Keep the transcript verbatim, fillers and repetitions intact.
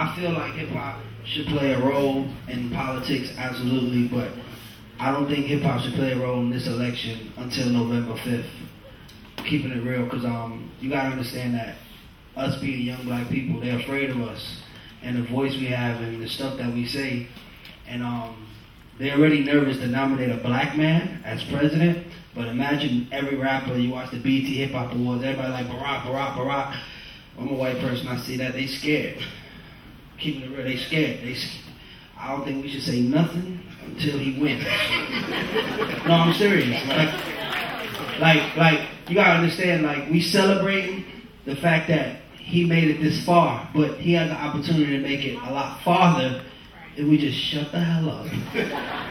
I feel like hip hop should play a role in politics, absolutely, but I don't think hip hop should play a role in this election until November fifth. Keeping it real, because um, you gotta understand that us being young black people, they're afraid of us and the voice we have and the stuff that we say. And um, they're already nervous to nominate a black man as president. But imagine every rapper, you watch the B E T Hip Hop Awards, everybody like Barack, Barack, Barack. I'm a white person, I see that, they scared. Keeping it real, they scared. They, I don't think we should say nothing until he wins. No, I'm serious. Like, like, like, you gotta understand, like, we celebrating the fact that he made it this far, but he has the opportunity to make it a lot farther if we just shut the hell up.